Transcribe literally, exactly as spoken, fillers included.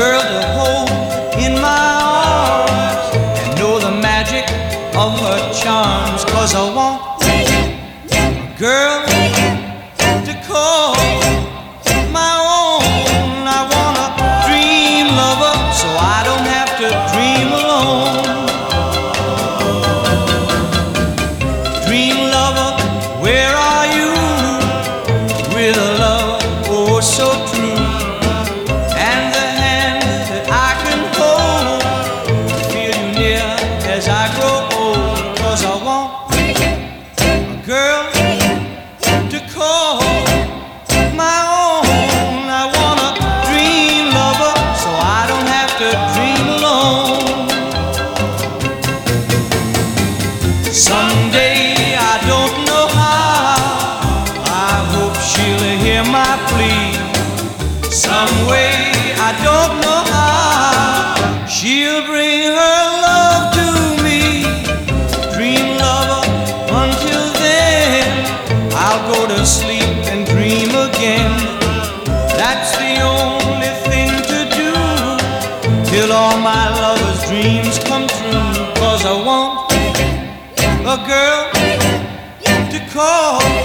girl to hold in my arms and know the magic of her charms. 'Cause I want a girl to call my own. I want a dream lover so I don't have to dream alone. Dream lover, where are you? With a love oh so true, and the hand that I can hold, feel you near as I grow old. 'Cause I want a girl to call my own. I want a dream lover so I don't have to dream alone. Someday, I don't know how, I hope she'll hear my plea. Some way, I don't know how, she'll bring her love to me. Dream lover, until then I'll go to sleep and dream again. That's the only thing to do till all my lover's dreams come true. 'Cause I want a girl to call